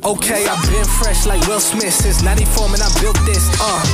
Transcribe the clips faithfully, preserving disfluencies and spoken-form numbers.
Okay, I've been fresh like Will Smith since ninety-four, man, I built this,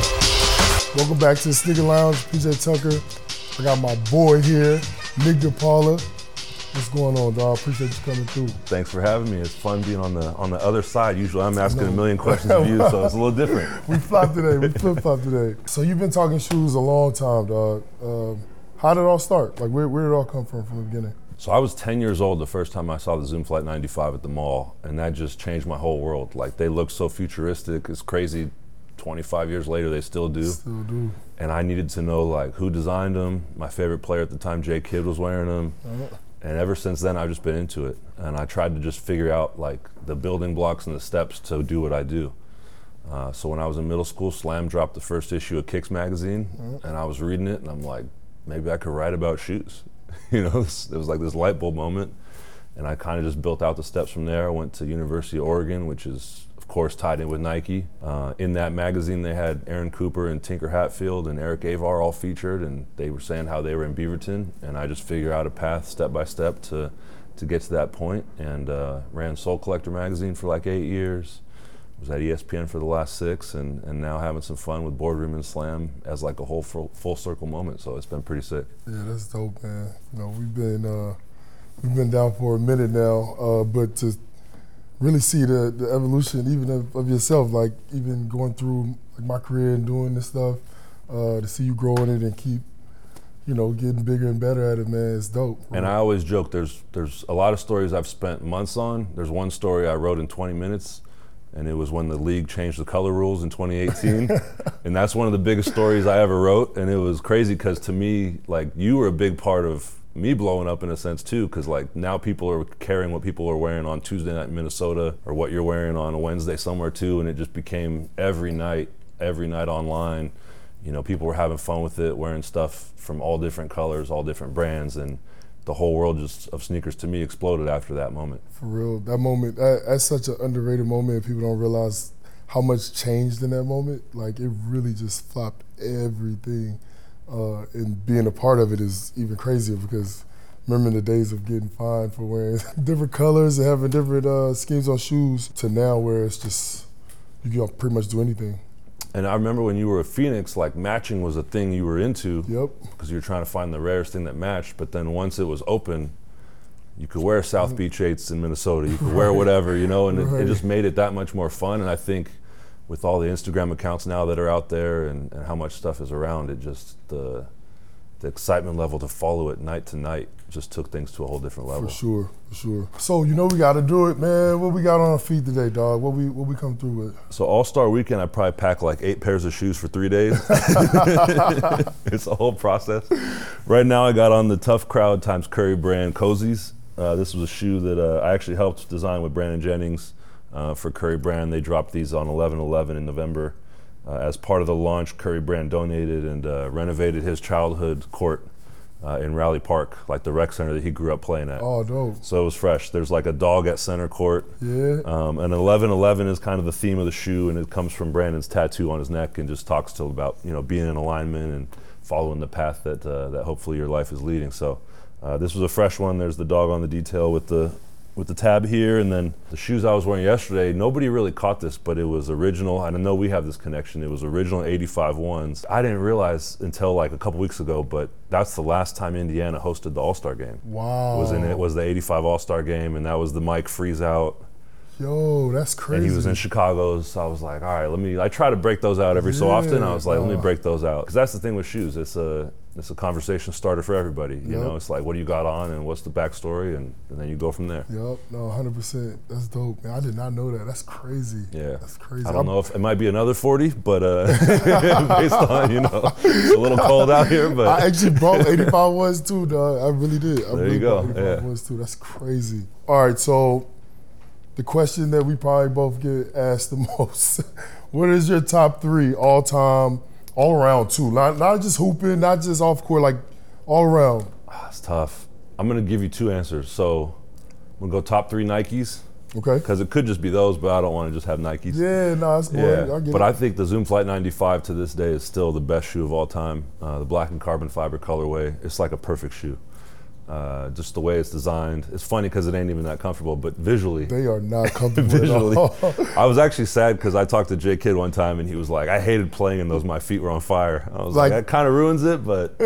uh. Welcome back to the Sneaker Lounge, P J Tucker. I got my boy here, Nick DePaula. What's going on, dog? Appreciate you coming through. Thanks for having me. It's fun being on the on the other side. Usually I'm asking no. a million questions of you, so it's a little different. We flopped today, we flip-flopped today. So you've been talking shoes a long time, dog. Um, how did it all start? Like, where, where did it all come from from the beginning? So I was ten years old the first time I saw the Zoom Flight ninety-five at the mall, and that just changed my whole world. Like, they look so futuristic. It's crazy. twenty-five years later, they still do. Still do. And I needed to know, like, who designed them. My favorite player at the time, Jay Kidd, was wearing them. Uh-huh. And ever since then, I've just been into it. And I tried to just figure out, like, the building blocks and the steps to do what I do. Uh, so when I was in middle school, Slam dropped the first issue of Kicks magazine, uh-huh. and I was reading it, and I'm like, maybe I could write about shoes. You know, it was, it was like this light bulb moment. And I kind of just built out the steps from there. I went to University of Oregon, which is, of course, tied in with Nike. Uh, in that magazine, they had Aaron Cooper and Tinker Hatfield and Eric Avar all featured, and they were saying how they were in Beaverton. And I just figured out a path step by step to to get to that point, and uh, ran Soul Collector magazine for like eight years. Was at E S P N for the last six, and, and now having some fun with Boardroom and Slam as like a whole full, full circle moment. So it's been pretty sick. Yeah, that's dope, man. You know, we've been uh, we've been down for a minute now, uh, but to really see the, the evolution even of, of yourself, like even going through like my career and doing this stuff, uh, to see you grow in it and keep, you know, getting bigger and better at it, man, it's dope. Right? And I always joke, there's there's a lot of stories I've spent months on. There's one story I wrote in twenty minutes, and it was when the league changed the color rules in twenty eighteen. And that's one of the biggest stories I ever wrote, and it was crazy because to me, like, you were a big part of me blowing up in a sense too, because like now people are carrying what people are wearing on Tuesday night in Minnesota or what you're wearing on a Wednesday somewhere too, and it just became every night, every night online. You know, people were having fun with it, wearing stuff from all different colors, all different brands, and the whole world just of sneakers to me exploded after that moment. For real, that moment, that, that's such an underrated moment. People don't realize how much changed in that moment. Like, it really just flopped everything. Uh, and being a part of it is even crazier because remember the days of getting fined for wearing different colors and having different uh, schemes on shoes to now where it's just, you can pretty much do anything. And I remember when you were at Phoenix, like matching was a thing you were into. Yep. Because you were trying to find the rarest thing that matched, but then once it was open, you could wear South Beach eights in Minnesota, you could wear whatever, you know, and right. it, it just made it that much more fun. And I think with all the Instagram accounts now that are out there and, and how much stuff is around, it just, the the excitement level to follow it night to night just took things to a whole different level. For sure, for sure. So, you know we gotta do it, man. What we got on our feet today, dog? What we what we come through with? So All-Star Weekend, I probably packed like eight pairs of shoes for three days. It's a whole process. Right now I got on the Tough Crowd times Curry brand Cozies. Uh, this was a shoe that uh, I actually helped design with Brandon Jennings. Uh, for Curry Brand. They dropped these on eleven eleven in November. Uh, as part of the launch, Curry Brand donated and uh, renovated his childhood court uh, in Raleigh Park, like the rec center that he grew up playing at. Oh, dope. So it was fresh. There's like a dog at center court. Yeah. Um, and eleven eleven is kind of the theme of the shoe, and it comes from Brandon's tattoo on his neck and just talks to about, you know, being in alignment and following the path that uh, that hopefully your life is leading. So uh, this was a fresh one. There's the dog on the detail with the with the tab here, and then the shoes I was wearing yesterday, nobody really caught this, but it was original, and I know we have this connection, it was original eighty-five ones. I didn't realize until like a couple weeks ago, but that's the last time Indiana hosted the All-Star game. Wow. Was in it was the eighty-five All-Star game, and that was the Mike Freeze out. Yo, that's crazy. And he was in Chicago, so I was like, all right, let me, I try to break those out every yeah, so often. I was like, let me break those out. Because that's the thing with shoes, it's a it's a conversation starter for everybody. You yep. know, it's like, what do you got on and what's the backstory, and, and then you go from there. Yep, no, one hundred percent. That's dope, man. I did not know that. That's crazy. Yeah. That's crazy. I don't I'm, know if it might be another forty, but uh, based on, you know, it's a little cold out here, but. I actually brought eighty-five ones too, dog. I really did. I there really you go, eighty-five yeah. ones too. That's crazy. All right, so the question that we probably both get asked the most, what is your top three all time, all around too? Not not just hooping, not just off court, like all around. Ah, it's tough. I'm gonna give you two answers. So I'm gonna go top three Nikes. Okay. Because it could just be those, but I don't want to just have Nikes. Yeah, no, that's good. Yeah, I get but it. I think the Zoom Flight ninety-five to this day is still the best shoe of all time. Uh, the black and carbon fiber colorway, it's like a perfect shoe. Uh, just the way it's designed. It's funny because it ain't even that comfortable, but visually. They are not comfortable visually, at all. I was actually sad because I talked to J Kidd one time and he was like, I hated playing in those, my feet were on fire. I was like, like that kind of ruins it, but.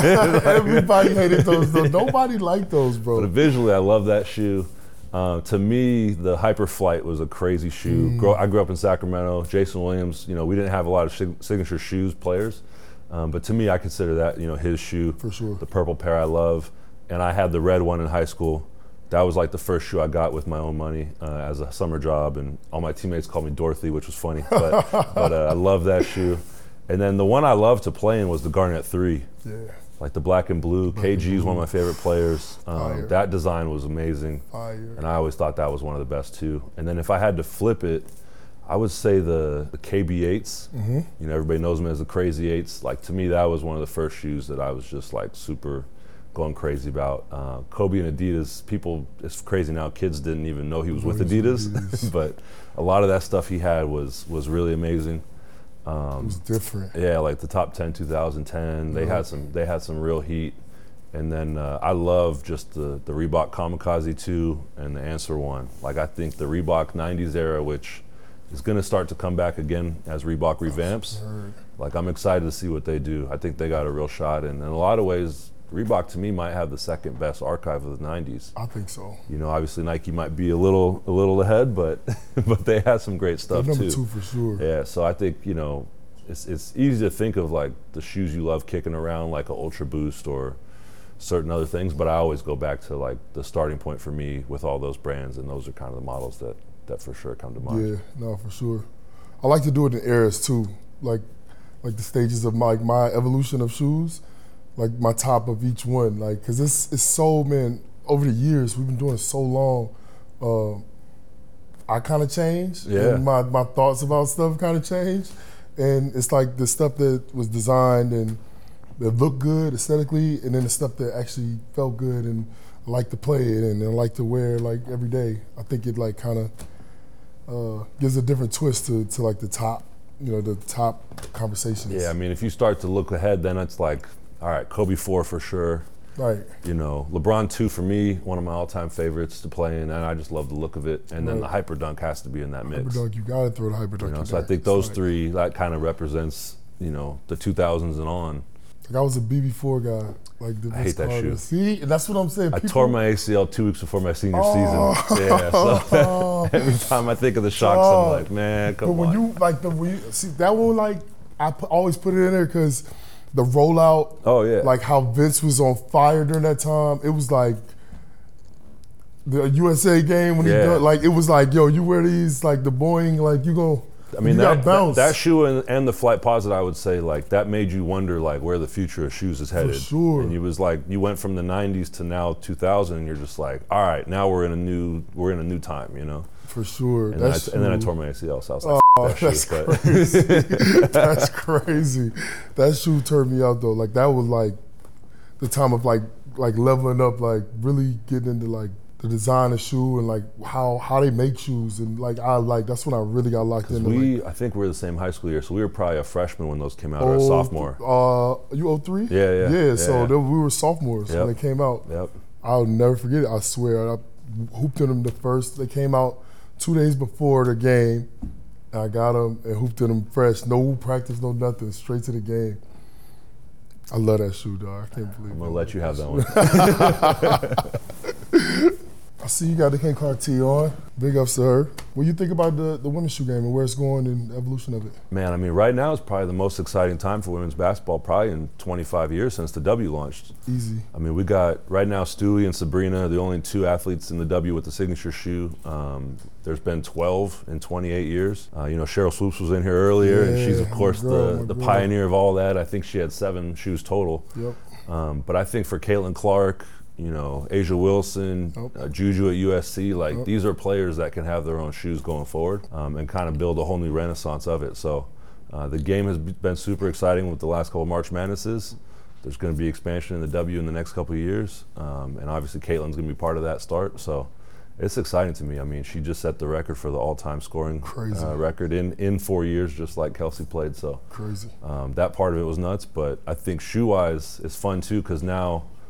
Everybody hated those though. Nobody liked those, bro. But visually, I love that shoe. Uh, to me, the Hyperflight was a crazy shoe. Mm. Grow, I grew up in Sacramento. Jason Williams, you know, we didn't have a lot of sig- signature shoes players, um, but to me, I consider that, you know, his shoe. For sure. The purple pair I love. And I had the red one in high school. That was like the first shoe I got with my own money uh, as a summer job, and all my teammates called me Dorothy, which was funny. But, but uh, I love that shoe. And then the one I loved to play in was the Garnett three. Yeah. Like the black and blue. Black K G is one of my favorite players. Um, that design was amazing. Fire. And I always thought that was one of the best too. And then if I had to flip it, I would say the, the K B eights. Mm-hmm. You know, everybody knows them as the Crazy Eights. Like to me, that was one of the first shoes that I was just like super going crazy about. Uh, Kobe and Adidas, people, it's crazy now, kids didn't even know he was with Adidas, Adidas. But a lot of that stuff he had was was really amazing. Um, it was different. Yeah, like the top ten two thousand ten, they yeah. had some they had some real heat. And then uh, I love just the, the Reebok Kamikaze two and the Answer one. Like I think the Reebok nineties era, which is gonna start to come back again as Reebok revamps. Like I'm excited to see what they do. I think they got a real shot, and in a lot of ways, Reebok to me might have the second best archive of the nineties. I think so. You know, obviously Nike might be a little a little ahead, but but they had some great stuff They're number too. two for sure. Yeah, so I think, you know, it's it's easy to think of like the shoes you love kicking around, like an Ultra Boost or certain other things, but I always go back to like the starting point for me with all those brands, and those are kind of the models that that for sure come to mind. Yeah, no, for sure. I like to do it in eras too, like like the stages of my like my evolution of shoes. Like my top of each one, like, cause it's it's so, man, over the years we've been doing it so long. Uh, I kind of changed, yeah. and my my thoughts about stuff kind of changed, and it's like the stuff that was designed and that looked good aesthetically, and then the stuff that actually felt good and I like to play it and I like to wear like every day. I think it like kind of uh, gives a different twist to to like the top, you know, the top conversations. Yeah, I mean, if you start to look ahead, then it's like, all right, Kobe four for sure. Right. You know, LeBron two for me, one of my all-time favorites to play in, and I just love the look of it. And then right. the Hyper Dunk has to be in that mix. Hyper Dunk, you got to throw the Hyper Dunk. You know, in so there. I think those like, three, that kind of represents, you know, the two thousands and on. Like I was a B B four guy. Like the I hate that Carter. shoe. See, and that's what I'm saying. I People, tore my A C L two weeks before my senior oh. season. Yeah, so every time I think of the shocks, oh. I'm like, man, come but when on. you like the when you, see that one, like I put, always put it in there because the rollout. Oh yeah. Like how Vince was on fire during that time. It was like the U S A game when yeah. he done, like it was like, yo, you wear these like the Boeing, like you go. I mean, you that, bounce. that that shoe and, and the Flight Posit, I would say, like that made you wonder like where the future of shoes is headed. For sure. And you was like, you went from the nineties to now two thousand, and you're just like, all right, now we're in a new we're in a new time, you know. For sure. And, then I, shoe, and then I tore my A C L, so I was like, oh, that that's shoe. crazy. That's crazy. That shoe turned me out though. Like that was like the time of like like leveling up, like really getting into like the design of shoe and like how how they make shoes, and like I like that's when I really got locked into. We like, I think we were the same high school year, so we were probably a freshman when those came out, or a sophomore. Uh, you oh three? Yeah, yeah. Yeah, yeah so yeah. They, we were sophomores yep. when they came out. Yep. I'll never forget it. I swear. I hooped in them the first. They came out two days before the game. I got them and hooped in them fresh. No practice, no nothing. Straight to the game. I love that shoe, dog. I can't believe it. I'm gonna let you have that one. I see you got the Ken Clark tee on. Big ups to her. What do you think about the, the women's shoe game and where it's going and the evolution of it? Man, I mean, right now is probably the most exciting time for women's basketball, probably in twenty-five years since the W launched. Easy. I mean, we got, right now, Stewie and Sabrina, the only two athletes in the W with the signature shoe. Um, there's been twelve in twenty-eight years. Uh, you know, Cheryl Swoops was in here earlier, yeah, and she's, of course, girl, the, the girl. pioneer of all that. I think she had seven shoes total. Yep. Um, but I think for Caitlin Clark, you know, Asia Wilson, Nope. uh, Juju at U S C, like Nope. these are players that can have their own shoes going forward um, and kind of build a whole new renaissance of it. So uh, the game has been super exciting with the last couple of March Madnesses. There's going to be expansion in the W in the next couple of years, um, and obviously Caitlin's going to be part of that start. So it's exciting to me. I mean, she just set the record for the all-time scoring uh, record in, in four years, just like Kelsey played. So crazy. Um, that part of it was nuts, but I think shoe-wise, it's fun too because now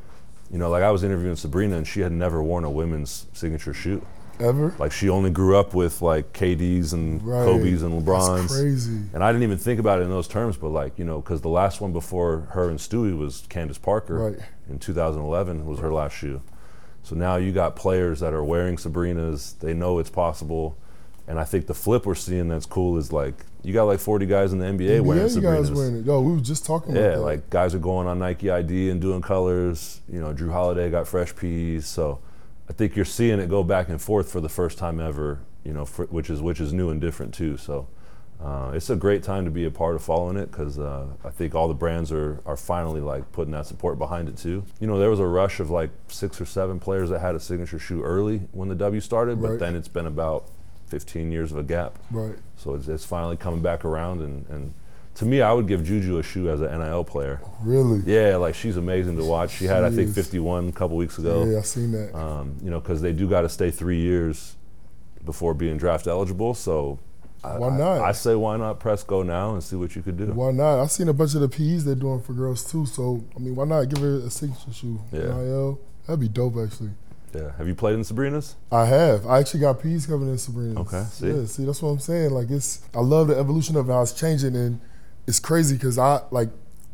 You know, like I was interviewing Sabrina, and she had never worn a women's signature shoe. Ever? Like she only grew up with like K Ds and Right. Kobe's and LeBrons. That's crazy. And I didn't even think about it in those terms, but like, you know, because the last one before her and Stewie was Candace Parker Right. in two thousand eleven was her last shoe. So now you got players that are wearing Sabrinas, they know it's possible. And I think the flip we're seeing that's cool is like, you got like forty guys in the N B A, N B A wearing guys Sabrinas. wearing it. Yo, we were just talking Yeah, about that. like guys are going on Nike I D and doing colors. You know, Drew Holiday got fresh P's. So I think you're seeing it go back and forth for the first time ever, you know, for, which is which is new and different too. So uh, it's a great time to be a part of following it because uh, I think all the brands are are finally like putting that support behind it too. You know, there was a rush of like six or seven players that had a signature shoe early when the W started, but Right. then it's been about fifteen years of a gap. Right. So it's, it's finally coming back around, and, and to me, I would give Juju a shoe as an N I L player. Really? Yeah, like she's amazing to watch. She had, She I think, is. fifty-one a couple weeks ago. Yeah, I seen that. Um, you know, because they do got to stay three years before being draft eligible. So I, Why not? I, I say why not press go now and see what you could do. Why not? I've seen a bunch of the P Es they're doing for girls too. So I mean, why not give her a signature shoe? Yeah. N I L. That'd be dope, actually. Yeah. Have you played in Sabrina's? I have. I actually got P Es coming in Sabrina's. Okay, see? Yeah, see, that's what I'm saying. Like, it's, I love the evolution of how it's changing, and it's crazy because I, like,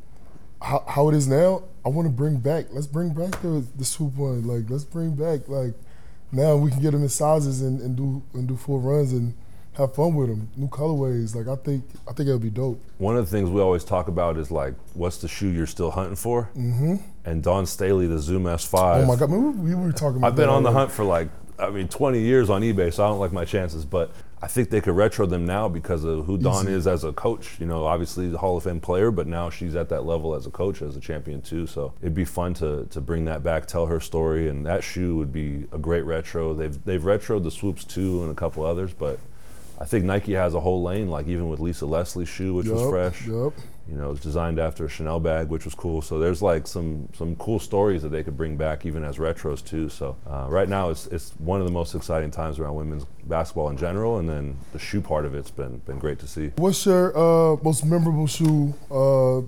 how, how it is now, I want to bring back, let's bring back the, the swoop one. Like, let's bring back, like, now we can get them in sizes and, and do and do full runs and have fun with them. New colorways. Like, I think, I think it'll be dope. One of the things we always talk about is like, what's the shoe you're still hunting for? Mm-hmm. And Dawn Staley, the Zoom S five. Oh my God, man, we, we were talking about I've been that on the already. hunt for like, I mean, twenty years on eBay, so I don't like my chances. But I think they could retro them now because of who Dawn Easy. is as a coach. You know, obviously the Hall of Fame player, but now she's at that level as a coach, as a champion too. So it'd be fun to to bring that back, tell her story, and that shoe would be a great retro. They've they've retroed the Swoops too and a couple others, but I think Nike has a whole lane, like even with Lisa Leslie's shoe, which was Yup, fresh. yup. You know, it's designed after a Chanel bag, which was cool. So there's like some some cool stories that they could bring back even as retros too. So uh, right now it's it's one of the most exciting times around women's basketball in general, and then the shoe part of it's been been great to see. What's your uh, most memorable shoe uh,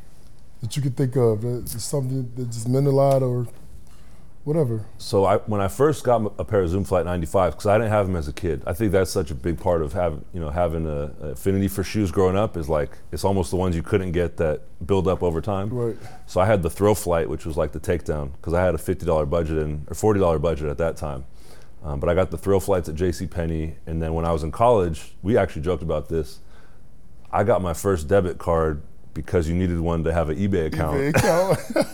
that you could think of? It's something that just meant a lot or whatever. So I, when I first got a pair of Zoom Flight ninety-fives, because I didn't have them as a kid, I think that's such a big part of having, you know, having a, a affinity for shoes growing up is like, it's almost the ones you couldn't get that build up over time. Right. So I had the Thrill Flight, which was like the takedown, because I had a fifty dollar budget and or forty dollar budget at that time. Um, but I got the Thrill Flights at JCPenney, and then when I was in college, we actually joked about this. I got my first debit card because you needed one to have an eBay account. eBay account.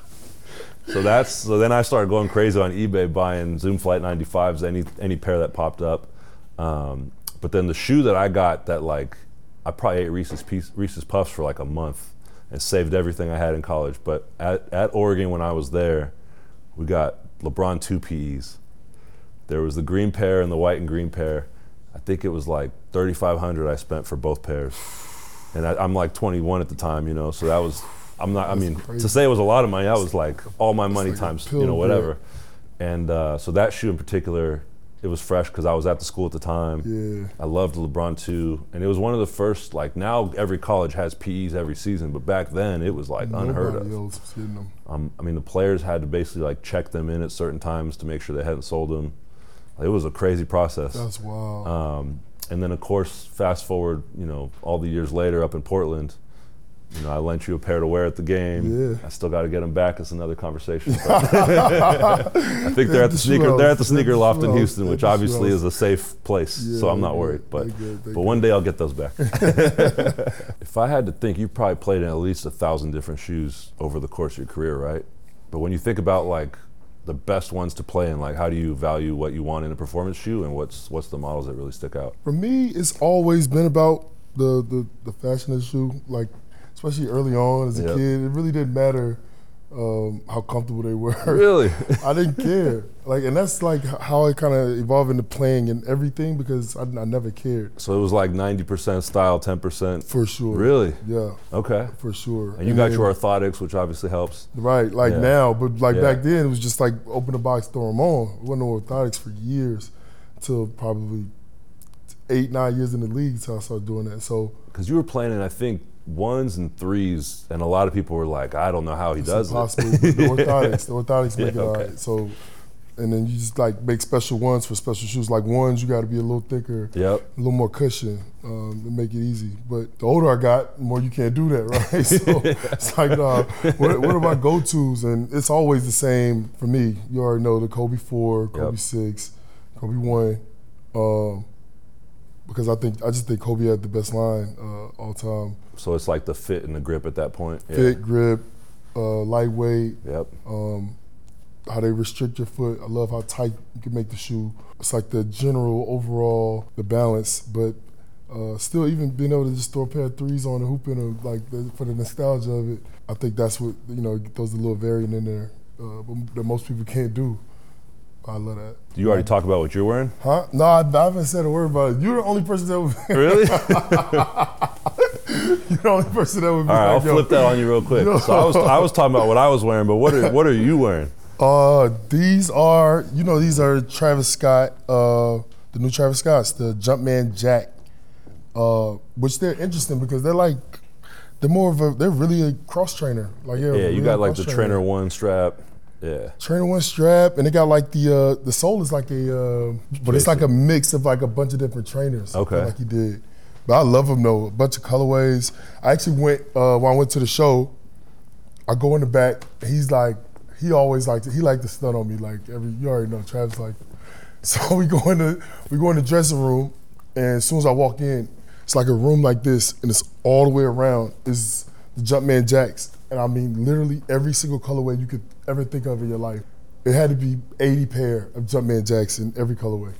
So that's so then I started going crazy on eBay buying Zoom Flight ninety-fives, any any pair that popped up. Um, but then the shoe that I got that like I probably ate Reese's piece, Reese's Puffs for like a month and saved everything I had in college. But at, at Oregon when I was there, we got LeBron two P Es. There was the green pair and the white and green pair. I think it was like thirty-five hundred dollars I spent for both pairs. And I, I'm like twenty-one at the time, you know, so that was I'm not. I mean, crazy. to say it was a lot of money, that was like all my money like a times, pill you know, of whatever. And uh, so that shoe in particular, it was fresh because I was at the school at the time. Yeah. I loved LeBron two, and it was one of the first. Like now, every college has P Es every season, but back then it was like unheard Nobody of. else was getting them. Um, I mean, the players had to basically like check them in at certain times to make sure they hadn't sold them. It was a crazy process. That's wild. Um, and then of course, fast forward, you know, all the years later up in Portland. You know, I lent you a pair to wear at the game. Yeah. I still got to get them back. It's another conversation. I think they're at the sneaker. They're at the sneaker loft in Houston, which obviously is a safe place. So I'm not worried. But but one day I'll get those back. If I had to think, you probably played in at least a thousand different shoes over the course of your career, right? But when you think about like the best ones to play in, like how do you value what you want in a performance shoe, and what's what's the models that really stick out? For me, it's always been about the the, the fashion of the shoe. Like, especially early on as a Yep. kid, it really didn't matter um, how comfortable they were. Really? I didn't care. Like, and that's like how I kind of evolved into playing and everything because I, I never cared. So it was like ninety percent style, ten percent. For sure. Really? Yeah, Okay. for sure. And you got then- your orthotics, which obviously helps. Right, like Yeah. now, but like Yeah. back then, it was just like open the box, throw them on. It wasn't no orthotics for years, until probably eight, nine years in the league until I started doing that. So Because you were playing in, I think, ones and threes, and a lot of people were like, I don't know how he it's does impossible. it. But the orthotics, the orthotics make Yeah, it all okay. right. So, and then you just like make special ones for special shoes. Like ones, you got to be a little thicker, Yep. a little more cushion um, to make it easy. But the older I got, the more you can't do that, right? So it's like, uh, what, what are my go-tos? And it's always the same for me. You already know the Kobe four, Kobe Yep. six, Kobe one. Um, because I think I just think Kobe had the best line uh, all time. So it's like the fit and the grip at that point. Yeah. Fit, grip, uh, lightweight. Yep. Um, how they restrict your foot. I love how tight you can make the shoe. It's like the general overall, the balance, but uh, still even being able to just throw a pair of threes on and hoop in them, like the, for the nostalgia of it. I think that's what, you know, throws a little variant in there uh, that most people can't do. I love that. You already talked about what you're wearing? Huh? No, I, I haven't said a word about it. You're the only person that would. Really? You're the only person that would be All right, like, I'll yo. flip that on you real quick. So I was I was talking about what I was wearing, but what are what are you wearing? Uh, these are, you know, these are Travis Scott, uh, the new Travis Scotts, the Jumpman Jack, uh, which they're interesting because they're like, they're more of a, they're really a cross trainer. Like, yeah, Yeah, really you got like cross the Trainer One strap. Yeah. Trainer One strap, and they got like the uh, the sole is like a, uh, but it's like a mix of like a bunch of different trainers. Okay. Like he did. But I love them though, a bunch of colorways. I actually went, uh, when I went to the show, I go in the back, he's like, he always liked to, he liked to stun on me like every, you already know, Travis like, so we go in the, we go in the dressing room, and as soon as I walk in, it's like a room like this, and it's all the way around is the Jumpman Jacks. And I mean, literally every single colorway you could ever think of in your life. It had to be eighty pair of Jumpman Jacks in every colorway.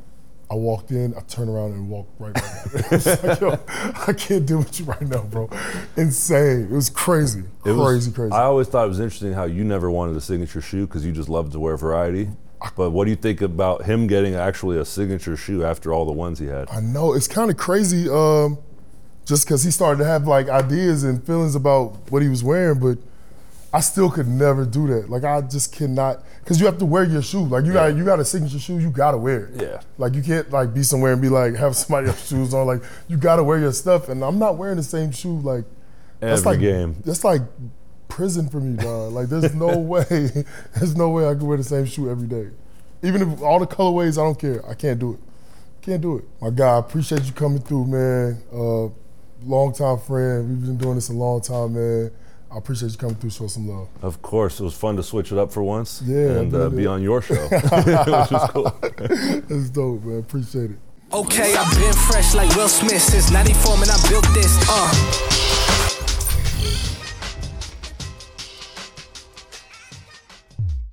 I walked in, I turned around and walked right back out. I was like, yo, I can't deal with you right now, bro. Insane. It was crazy. It was- crazy, crazy. I always thought it was interesting how you never wanted a signature shoe because you just loved to wear variety. But what do you think about him getting actually a signature shoe after all the ones he had? I know, it's kind of crazy um, just because he started to have like ideas and feelings about what he was wearing, but I still could never do that. Like I just cannot, because you have to wear your shoe. Like you got you got a signature shoe, you gotta wear it. Yeah. Like you can't like be somewhere and be like, have somebody else's shoes on. Like you gotta wear your stuff, and I'm not wearing the same shoe like that's Every like, game. That's like prison for me, dog. Like there's no way, there's no way I can wear the same shoe every day. Even if all the colorways, I don't care. I can't do it. Can't do it. My guy, I appreciate you coming through, man. Uh, long time friend. We've been doing this a long time, man. I appreciate you coming through, show some love. Of course, it was fun to switch it up for once Yeah, and I uh, did be it. on your show, which was cool. That's dope, man. Appreciate it. Okay, I've been fresh like Will Smith since ninety-four, man, I built this. Uh.